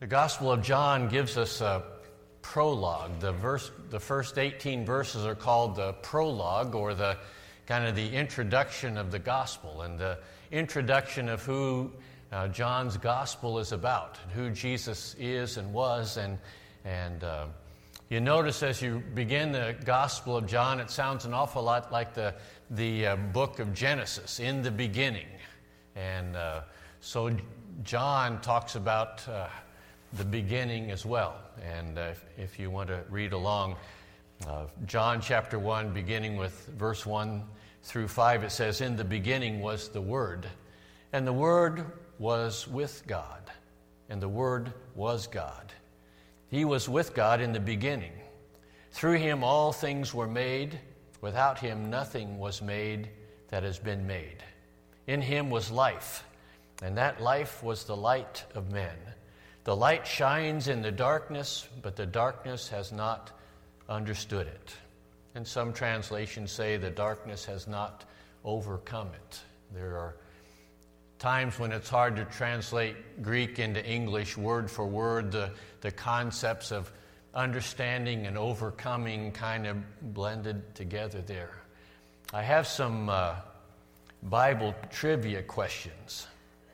The Gospel of John gives us a prologue. The first 18 verses are called the prologue, or the kind of the introduction of the Gospel, and the introduction of who John's Gospel is about, and who Jesus is and was, and you notice as you begin the Gospel of John, it sounds an awful lot like the book of Genesis, in the beginning, and so John talks about the beginning as well. And if you want to read along, John chapter 1, beginning with verse 1 through 5, it says, "In the beginning was the Word, and the Word was with God, and the Word was God. He was with God in the beginning. Through him all things were made. Without him nothing was made that has been made. In him was life, and that life was the light of men. The light shines in the darkness, but the darkness has not understood it." And some translations say the darkness has not overcome it. There are times when it's hard to translate Greek into English word for word. The concepts of understanding and overcoming kind of blended together there. I have some Bible trivia questions.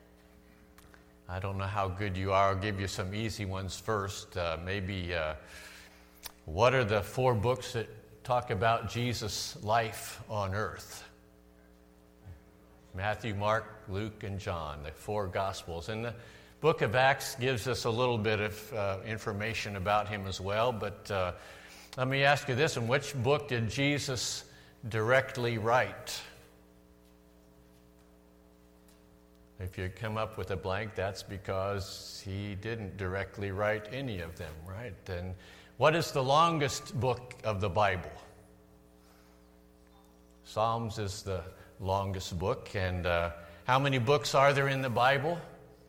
I don't know how good you are. I'll give you some easy ones first. What are the 4 books that talk about Jesus' life on earth? Matthew, Mark, Luke, and John, the 4 Gospels. And the book of Acts gives us a little bit of information about him as well. But let me ask you this, in which book did Jesus directly write? If you come up with a blank, that's because he didn't directly write any of them, right? And what is the longest book of the Bible? Psalms is the longest book. And how many books are there in the Bible?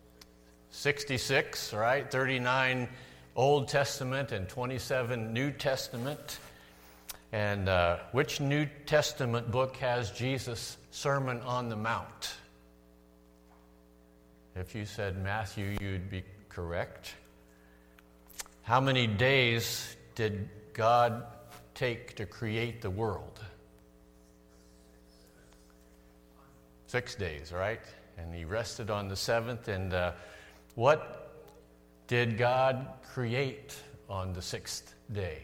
66, right? 39 Old Testament and 27 New Testament. And which New Testament book has Jesus' Sermon on the Mount? If you said Matthew, you'd be correct. How many days did God take to create the world? 6 days, right? And he rested on the 7th. And what did God create on the 6th day?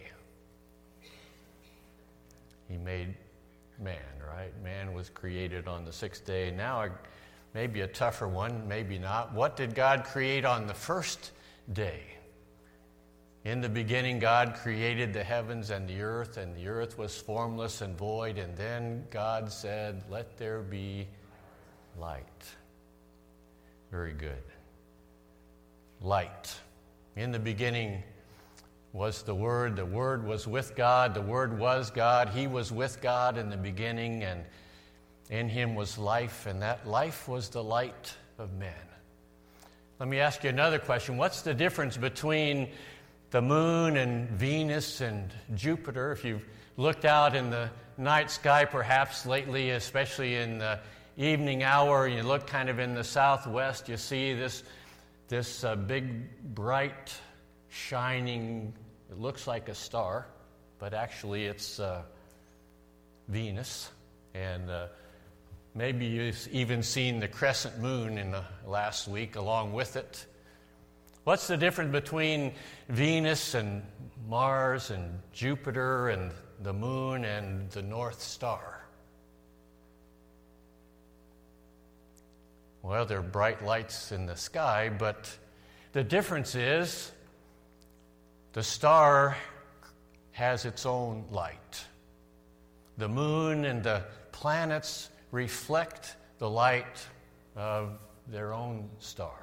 He made man, right? Man was created on the 6th day. Now, maybe a tougher one, maybe not. What did God create on the first day? In the beginning, God created the heavens and the earth was formless and void, and then God said, "Let there be light." Very good. Light. In the beginning was the Word was with God, the Word was God, He was with God in the beginning, and in him was life, and that life was the light of men. Let me ask you another question. What's the difference between the moon and Venus and Jupiter? If you've looked out in the night sky perhaps lately, especially in the evening hour, you look kind of in the southwest, you see this big, bright, shining, it looks like a star, but actually it's Venus. And maybe you've even seen the crescent moon in the last week along with it. What's the difference between Venus and Mars and Jupiter and the moon and the North Star? Well, they're bright lights in the sky, but the difference is the star has its own light. The moon and the planets reflect the light of their own star.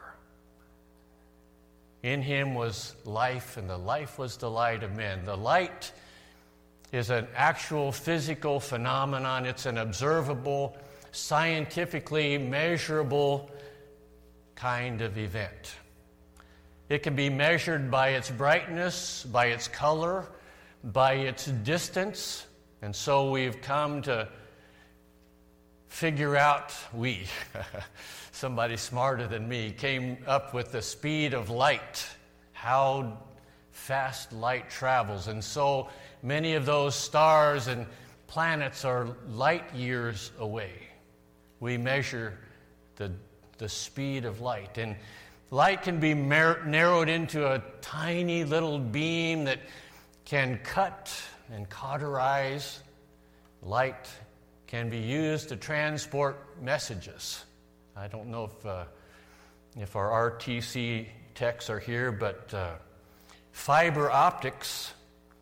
In him was life, and the life was the light of men. The light is an actual physical phenomenon. It's an observable, scientifically measurable kind of event. It can be measured by its brightness, by its color, by its distance. And so we've come to figure out, somebody smarter than me, came up with the speed of light how fast light travels. And so many of those stars and planets are light years away. We measure the speed of light. And light can be narrowed into a tiny little beam that can cut and cauterize. Light can be used to transport messages. I don't know if our RTC techs are here, but fiber optics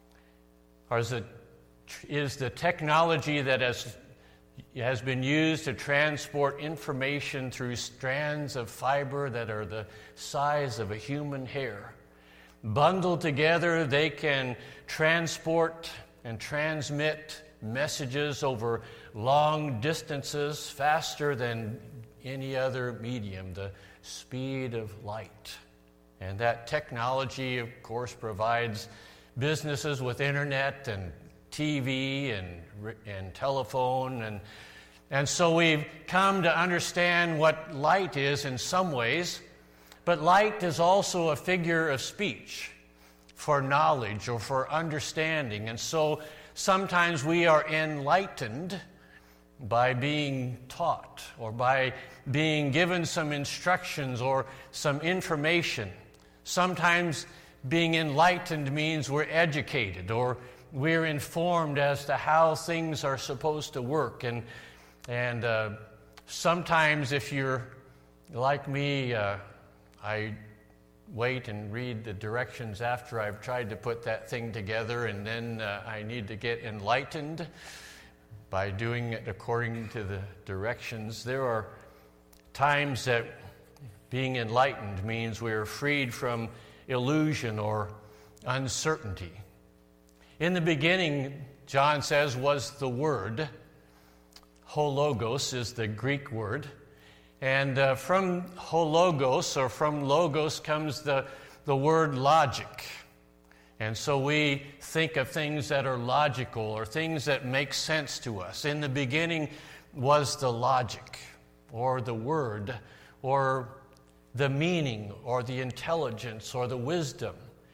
is the technology that has been used to transport information through strands of fiber that are the size of a human hair. Bundled together, they can transport and transmit messages over long distances faster than any other medium, the speed of light. And that technology, of course, provides businesses with internet and TV and telephone. And so we've come to understand what light is in some ways. But light is also a figure of speech for knowledge or for understanding. And so sometimes we are enlightened by being taught or by being given some instructions or some information. Sometimes being enlightened means we're educated or we're informed as to how things are supposed to work. And sometimes if you're like me, I wait and read the directions after I've tried to put that thing together, and then I need to get enlightened by doing it according to the directions. There are times that being enlightened means we're freed from illusion or uncertainty. In the beginning, John says, was the Word. Hologos is the Greek word. And from hologos, or from logos, comes the word logic. And so we think of things that are logical or things that make sense to us. In the beginning was the logic, or the word, or the meaning, or the intelligence, or the wisdom.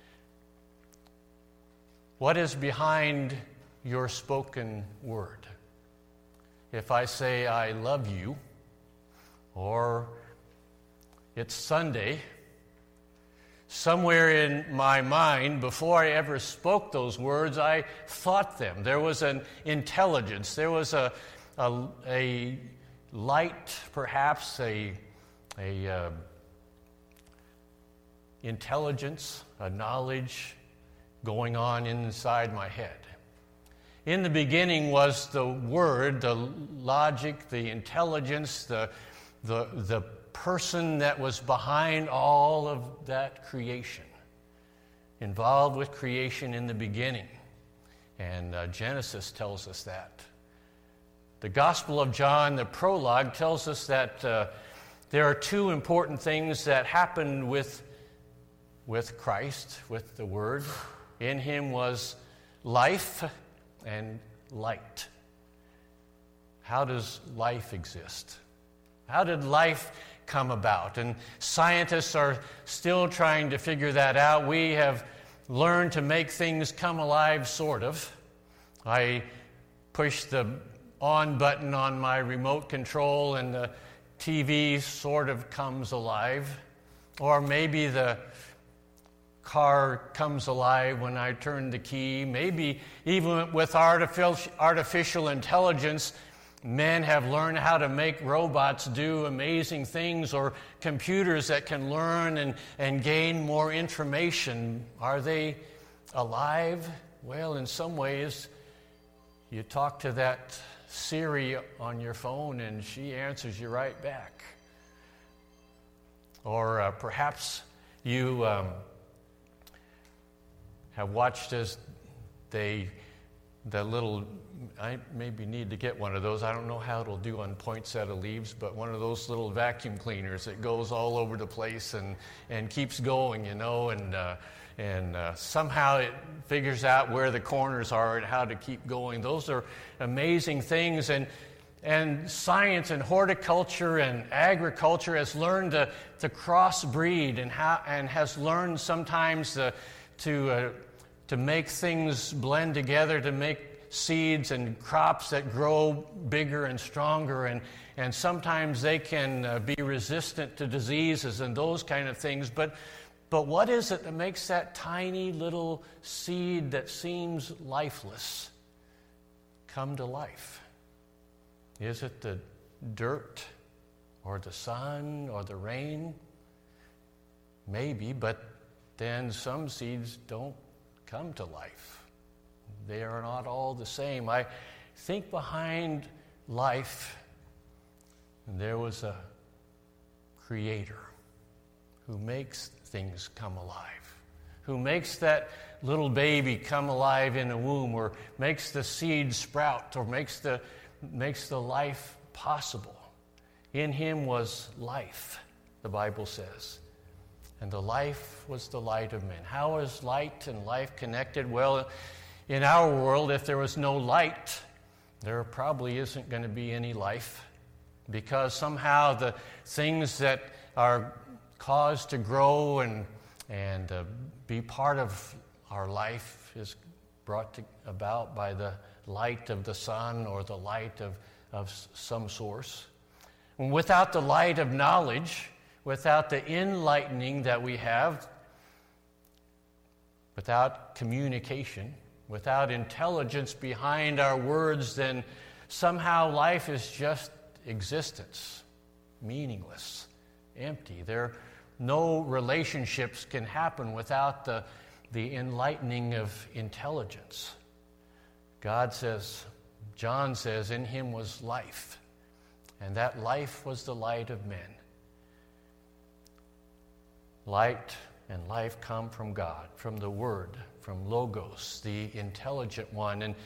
What is behind your spoken word? If I say, I love you, or it's Sunday, somewhere in my mind, before I ever spoke those words, I thought them. There was an intelligence. There was a light, perhaps, a intelligence, a knowledge going on inside my head. In the beginning was the Word, the logic, the intelligence, the person that was behind all of that creation, involved with creation in the beginning. And Genesis tells us that. The Gospel of John, the prologue, tells us that there are two important things that happened with Christ, with the Word. In Him was life and light. How does life exist? How did life come about? And scientists are still trying to figure that out. We have learned to make things come alive, sort of. I push the on button on my remote control and the TV sort of comes alive. Or maybe the car comes alive when I turn the key. Maybe even with artificial intelligence, men have learned how to make robots do amazing things, or computers that can learn and gain more information. Are they alive? Well, in some ways, you talk to that Siri on your phone and she answers you right back. Or perhaps you have watched as I maybe need to get one of those. I don't know how it'll do on poinsettia leaves, but one of those little vacuum cleaners that goes all over the place and keeps going, and somehow it figures out where the corners are and how to keep going. Those are amazing things, and and science and horticulture and agriculture has learned to crossbreed and has learned sometimes to make things blend together, to make seeds and crops that grow bigger and stronger, and sometimes they can be resistant to diseases and those kind of things. But what is it that makes that tiny little seed that seems lifeless come to life? Is it the dirt or the sun or the rain? Maybe, but then some seeds don't come to life. They are not all the same. I think behind life, there was a creator who makes things come alive, who makes that little baby come alive in a womb, or makes the seed sprout, or makes the life possible. In him was life, the Bible says. And the life was the light of men. How is light and life connected? Well, in our world, if there was no light, there probably isn't going to be any life, because somehow the things that are caused to grow and be part of our life is brought about by the light of the sun or the light of some source. And without the light of knowledge, without the enlightening that we have, without communication, without intelligence behind our words, then somehow life is just existence, meaningless, empty. No relationships can happen without the enlightening of intelligence. John says, in him was life, and that life was the light of men. Light and life come from God, from the Word, from Logos, the intelligent one. And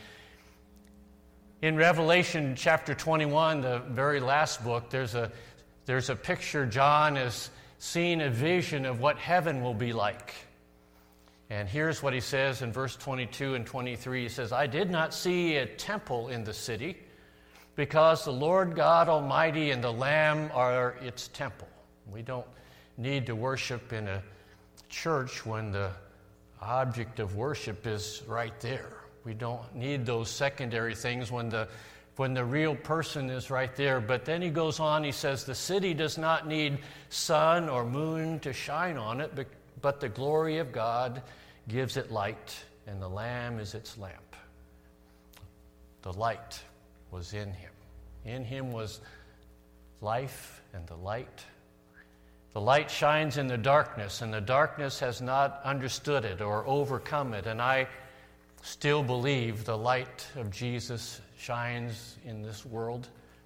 in Revelation chapter 21, the very last book, there's a picture. John has seen a vision of what heaven will be like. And here's what he says in verse 22 and 23. He says, I did not see a temple in the city, because the Lord God Almighty and the Lamb are its temple. We don't need to worship in a church when the object of worship is right there. We don't need those secondary things when the real person is right there. But then he goes on, he says, the city does not need sun or moon to shine on it, but the glory of God gives it light, and the Lamb is its lamp. The light was in him. In him was life and the light. The light shines in the darkness, and the darkness has not understood it or overcome it. And I still believe the light of Jesus shines in this world.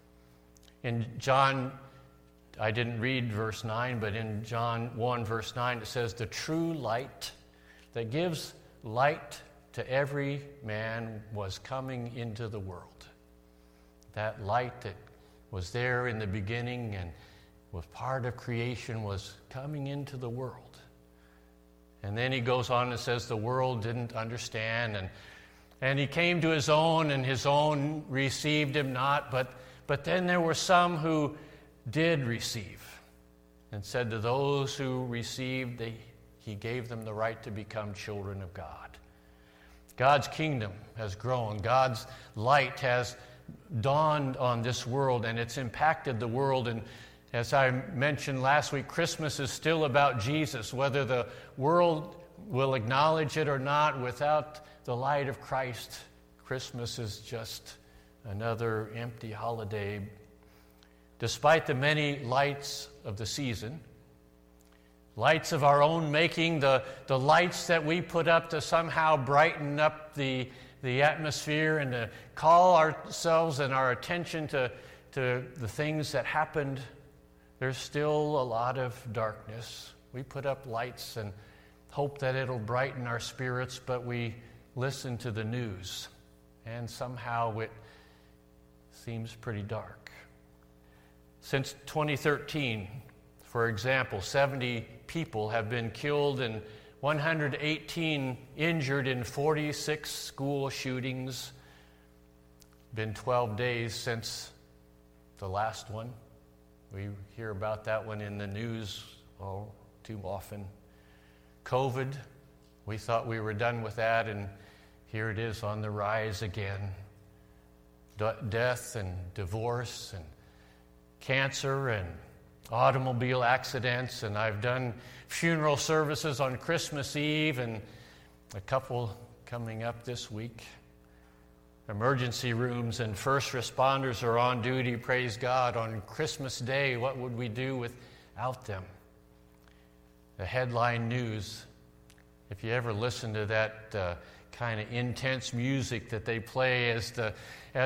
In John, I didn't read verse 9, but in John 1, verse 9, it says, the true light that gives light to every man was coming into the world. That light that was there in the beginning and was part of creation was coming into the world. And then he goes on and says the world didn't understand, and he came to his own, and his own received him not, but then there were some who did receive, and said to those who received, he gave them the right to become children of God. God's kingdom has grown. God's light has dawned on this world, and it's impacted the world. And as I mentioned last week, Christmas is still about Jesus. Whether the world will acknowledge it or not, without the light of Christ, Christmas is just another empty holiday. Despite the many lights of the season, lights of our own making, the lights that we put up to somehow brighten up the atmosphere and to call ourselves and our attention to the things that happened, there's still a lot of darkness. We put up lights and hope that it'll brighten our spirits, but we listen to the news, and somehow it seems pretty dark. Since 2013, for example, 70 people have been killed and 118 injured in 46 school shootings. Been 12 days since the last one. We hear about that one in the news all too often. COVID, we thought we were done with that, and here it is on the rise again. Death and divorce and cancer and automobile accidents, and I've done funeral services on Christmas Eve and a couple coming up this week. Emergency rooms and first responders are on duty, praise God, on Christmas Day. What would we do without them? The headline news, if you ever listen to that kind of intense music that they play as the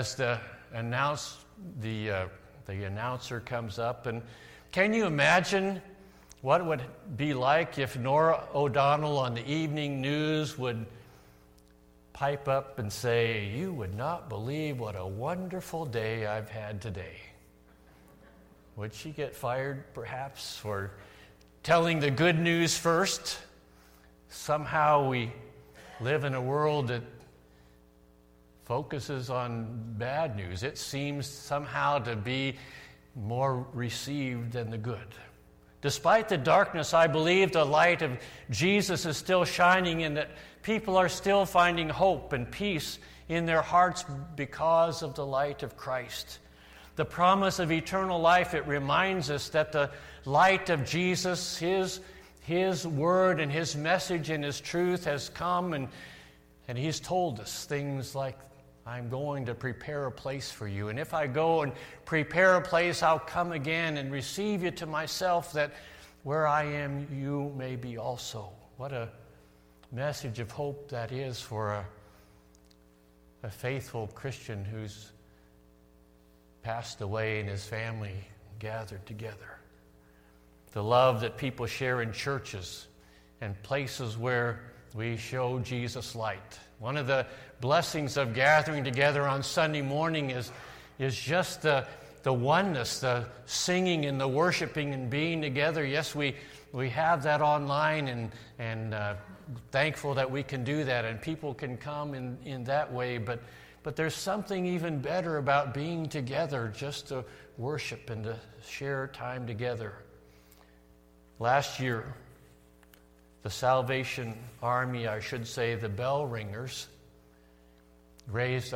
announcer comes up, and can you imagine what it would be like if Nora O'Donnell on the evening news would pipe up and say, "You would not believe what a wonderful day I've had today"? Would she get fired perhaps for telling the good news first? Somehow we live in a world that focuses on bad news. It seems somehow to be more received than the good. Despite the darkness, I believe the light of Jesus is still shining, and that people are still finding hope and peace in their hearts because of the light of Christ. The promise of eternal life, it reminds us that the light of Jesus, His word and His message and His truth has come, and He's told us things like, "I'm going to prepare a place for you. And if I go and prepare a place, I'll come again and receive you to myself, that where I am, you may be also." What a message of hope that is for a faithful Christian who's passed away and his family gathered together. The love that people share in churches and places where we show Jesus' light. One of the blessings of gathering together on Sunday morning is just the oneness, the singing and the worshiping and being together. Yes, we have that online, and thankful that we can do that, and people can come in that way. But there's something even better about being together, just to worship and to share time together. Last year, the Salvation Army, I should say, the bell ringers, raised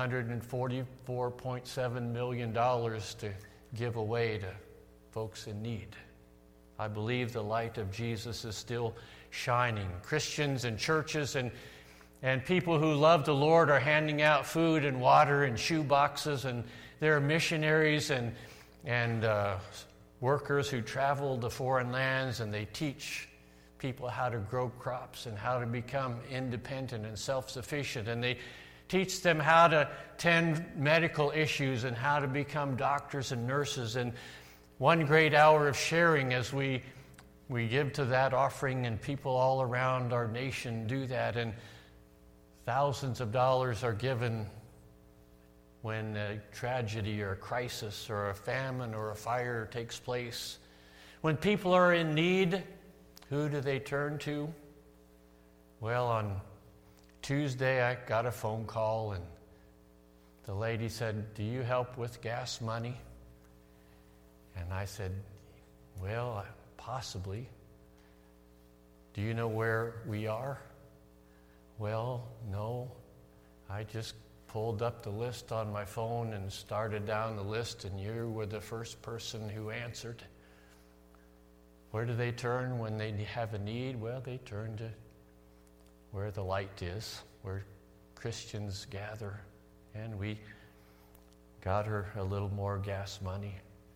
$144.7 million to give away to folks in need. I believe the light of Jesus is still shining. Christians and churches and people who love the Lord are handing out food and water and shoe boxes, and there are missionaries and workers who travel to foreign lands, and they teach people how to grow crops and how to become independent and self-sufficient, and they teach them how to tend medical issues and how to become doctors and nurses. And one great hour of sharing as we give to that offering, and people all around our nation do that, and thousands of dollars are given when a tragedy or a crisis or a famine or a fire takes place. When people are in need, who do they turn to? Well, on Tuesday, I got a phone call, and the lady said, "Do you help with gas money?" And I said, "Well, possibly." "Do you know where we are?" "Well, no. I just pulled up the list on my phone and started down the list, and you were the first person who answered." Where do they turn when they have a need? Well, they turn to where the light is, where Christians gather. And we got her a little more gas money,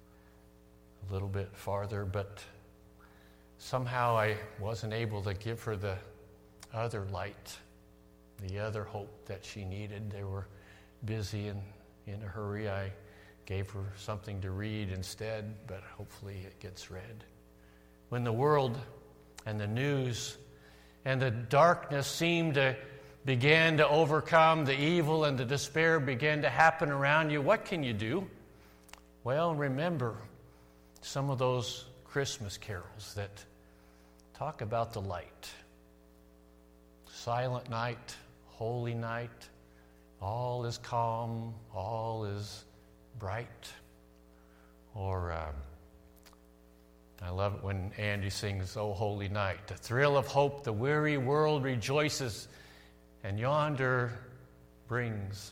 a little bit farther, but somehow I wasn't able to give her the other light, the other hope that she needed. They were busy and in a hurry. I gave her something to read instead, but hopefully it gets read. When the world and the news and the darkness seemed to begin to overcome, the evil and the despair began to happen around you, what can you do? Well, remember some of those Christmas carols that talk about the light. Silent night, holy night, all is calm, all is bright. Or I love it when Andy sings, "O Holy Night." The thrill of hope, the weary world rejoices, and yonder breaks,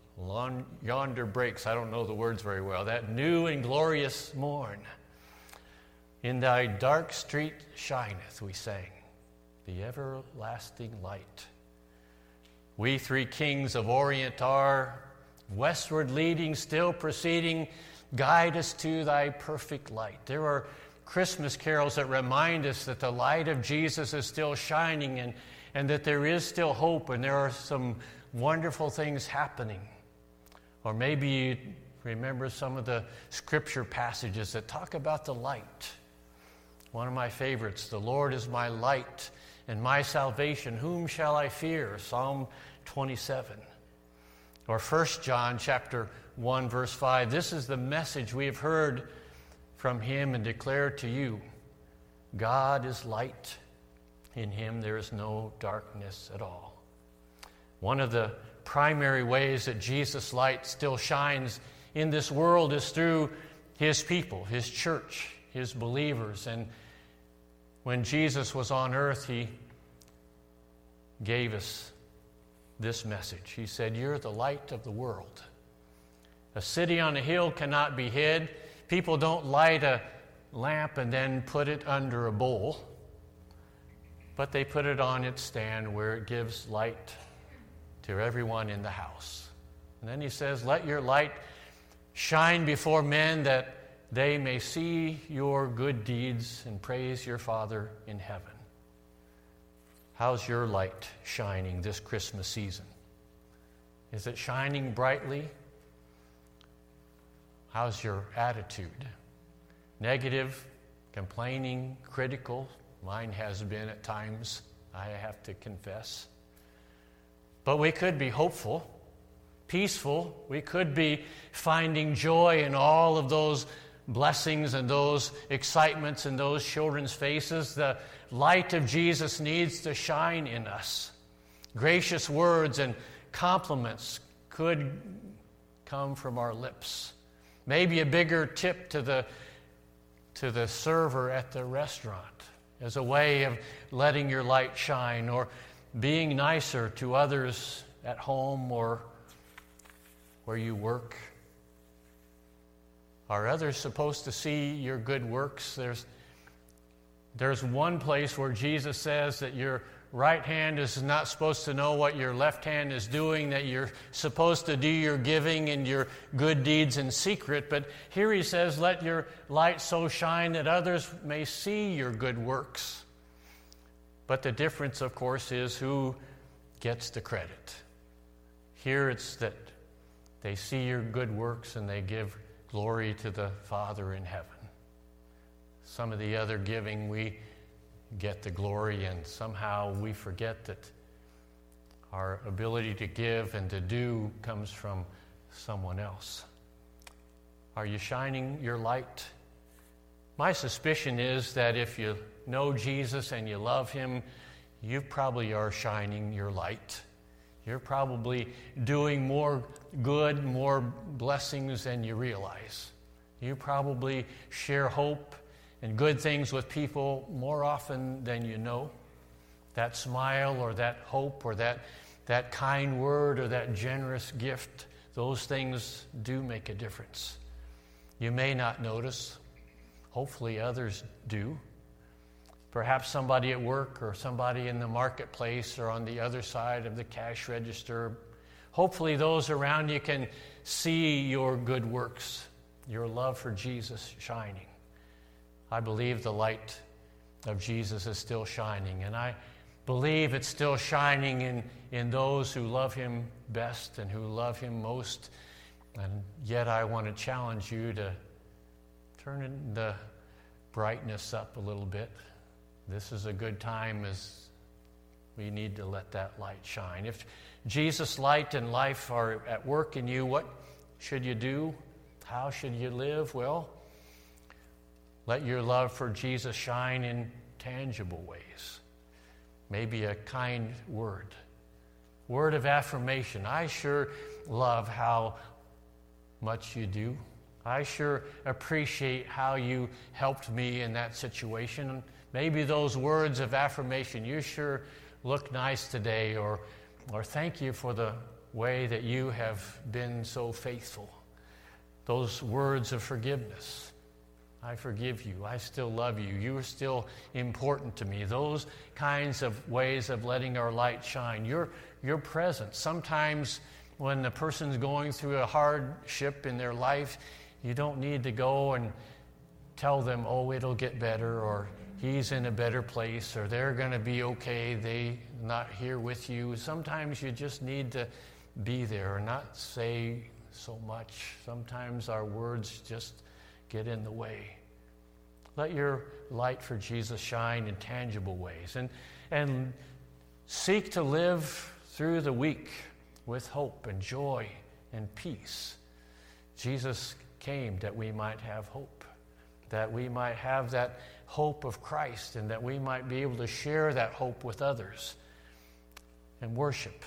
I don't know the words very well, that new and glorious morn. In thy dark street shineth, we sang, the everlasting light. We three kings of Orient are, westward leading, still proceeding, guide us to thy perfect light. There are Christmas carols that remind us that the light of Jesus is still shining and that there is still hope and there are some wonderful things happening. Or maybe you remember some of the scripture passages that talk about the light. One of my favorites, "The Lord is my light and my salvation. Whom shall I fear?" Psalm 27. Or 1 John chapter 1, verse 5. "This is the message we have heard from him and declare to you. God is light. In him there is no darkness at all." One of the primary ways that Jesus' light still shines in this world is through his people, his church, his believers. And when Jesus was on earth, he gave us this message. He said, "You're the light of the world. A city on a hill cannot be hid." People don't light a lamp and then put it under a bowl, but they put it on its stand where it gives light to everyone in the house. And then he says, "Let your light shine before men that they may see your good deeds and praise your Father in heaven." How's your light shining this Christmas season? Is it shining brightly? How's your attitude? Negative, complaining, critical? Mine has been at times, I have to confess. But we could be hopeful, peaceful. We could be finding joy in all of those blessings and those excitements in those children's faces. The light of Jesus needs to shine in us. Gracious words and compliments could come from our lips. Maybe a bigger tip to the server at the restaurant as a way of letting your light shine, or being nicer to others at home or where you work. Are others supposed to see your good works? There's one place where Jesus says that your right hand is not supposed to know what your left hand is doing, that you're supposed to do your giving and your good deeds in secret. But here he says, "Let your light so shine that others may see your good works." But the difference, of course, is who gets the credit. Here it's that they see your good works and they give glory to the Father in heaven. Some of the other giving, we get the glory, and somehow we forget that our ability to give and to do comes from someone else. Are you shining your light? My suspicion is that if you know Jesus and you love him, you probably are shining your light. You're probably doing more good, more blessings than you realize. You probably share hope and good things with people more often than you know. That smile or that hope or that kind word or that generous gift, those things do make a difference. You may not notice. Hopefully others do. Perhaps somebody at work or somebody in the marketplace or on the other side of the cash register. Hopefully those around you can see your good works, your love for Jesus shining. I believe the light of Jesus is still shining, and I believe it's still shining in those who love him best and who love him most. And yet I want to challenge you to turn the brightness up a little bit. This is a good time as we need to let that light shine. If Jesus' light and life are at work in you, what should you do? How should you live? Well, let your love for Jesus shine in tangible ways. Maybe a kind word of affirmation. I sure love how much you do. I sure appreciate how you helped me in that situation. Maybe those words of affirmation, you sure look nice today, or thank you for the way that you have been so faithful. Those words of forgiveness. I forgive you. I still love you. You are still important to me. Those kinds of ways of letting our light shine. Your presence. Sometimes when the person's going through a hardship in their life, you don't need to go and tell them, oh, it'll get better, or he's in a better place, or they're going to be okay, they're not here with you. Sometimes you just need to be there and not say so much. Sometimes our words just get in the way. Let your light for Jesus shine in tangible ways, and seek to live through the week with hope and joy and peace. Jesus came that we might have hope, that we might have that hope of Christ, and that we might be able to share that hope with others. And worship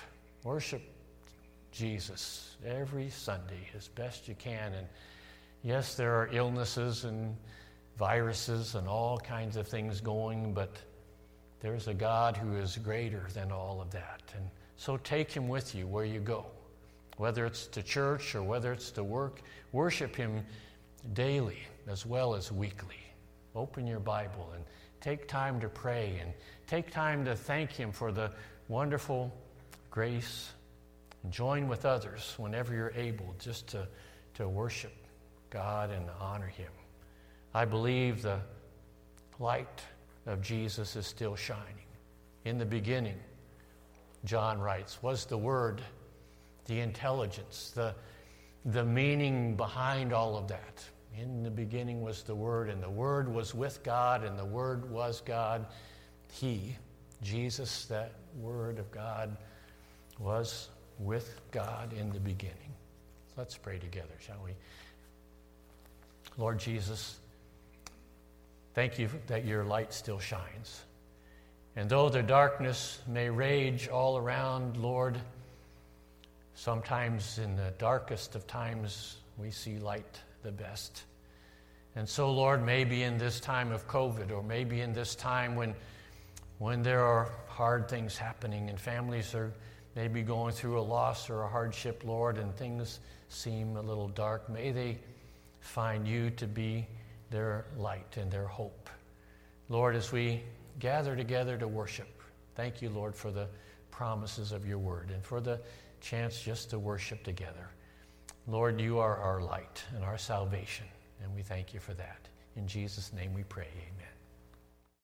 Jesus every Sunday as best you can. And yes, there are illnesses and viruses and all kinds of things going, but there's a God who is greater than all of that. And so take him with you where you go, whether it's to church or whether it's to work. Worship him daily as well as weekly. Open your Bible and take time to pray, and take time to thank him for the wonderful grace, and join with others whenever you're able just to worship God and honor him. I believe the light of Jesus is still shining. In the beginning, John writes, was the Word, the intelligence, the meaning behind all of that. In the beginning was the Word, and the Word was with God, and the Word was God. He, Jesus, that Word of God, was with God in the beginning. Let's pray together, shall we? Lord Jesus, thank you that your light still shines. And though the darkness may rage all around, Lord, sometimes in the darkest of times we see light the best. And so, Lord, maybe in this time of COVID, or maybe in this time when there are hard things happening and families are maybe going through a loss or a hardship, Lord, and things seem a little dark, may they find you to be their light and their hope. Lord, as we gather together to worship, thank you, Lord, for the promises of your word and for the chance just to worship together. Lord, you are our light and our salvation, and we thank you for that. In Jesus' name we pray, amen.